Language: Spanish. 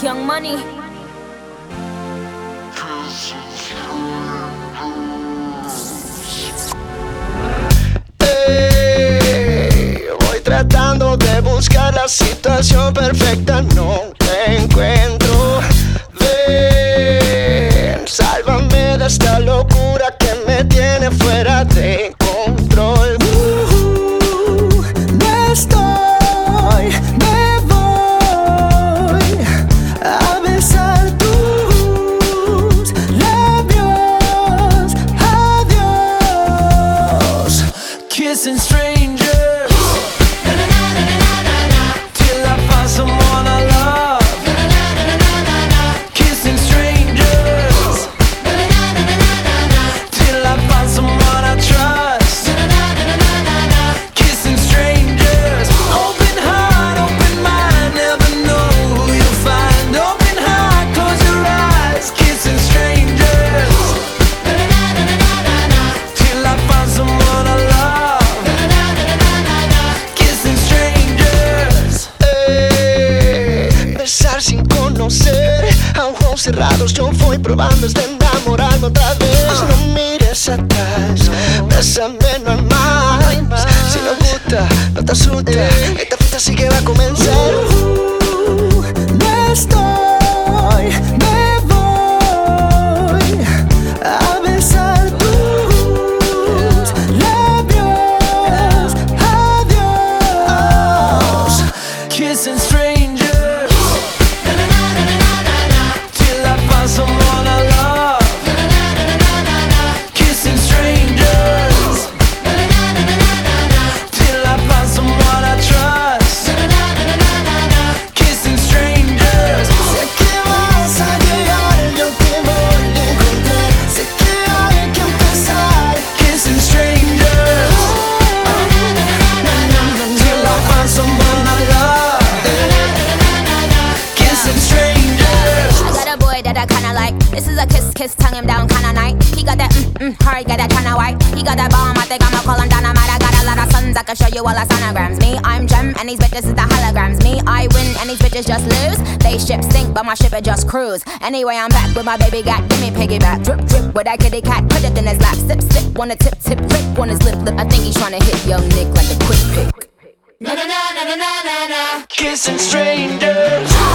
Young Money. Voy tratando de buscar la situación perfecta, no te encuentro. Ven, sálvame de esta locura que me tiene fuera de control. No estoy, me voy a besar tus labios. Adiós, kissing strangers. Till I find someone I love. Kissing strangers. Till I find someone I trust. Kissing strangers. Open heart, open mind, never know who you'll find. Open heart, close your eyes. Kissing strangers. Till I find someone I love. Kissing strangers. Besar sin conocer, a ojos cerrados yo voy probando hasta enamorarme otra vez. No mires atrás, bésame, no hay más. Si no gusta, no te asusta, esta fiesta sí que va a comenzar. No estoy, me voy a besar tus labios. Adiós, kissing strangers. Till I find someone I love. Kissing strangers. Till I find someone I trust. Kissing strangers. Sé que vas a llegar, yo te voy a encontrar. Sé que hay que empezar. Kissing strangers. Till I find someone I love. Kissing strangers. I got a boy that I kinda like. This is a kiss, tongue him down kinda night. He got that hard, got that kinda white. He got that bomb, I think I'ma call him dynamite. I got a lot of sons, I can show you all the sonograms. Me, I'm Gem, and these bitches is the holograms. Me, I win, and these bitches just lose. They ship stink, but my ship it just cruise. Anyway, I'm back with my baby got, give me piggyback. Drip, drip, with that kitty cat, put it in his lap. Sip, sip, wanna tip, tip, flip on his lip, lip. I think he's tryna hit young Nick like a quick pick. Kissing strangers.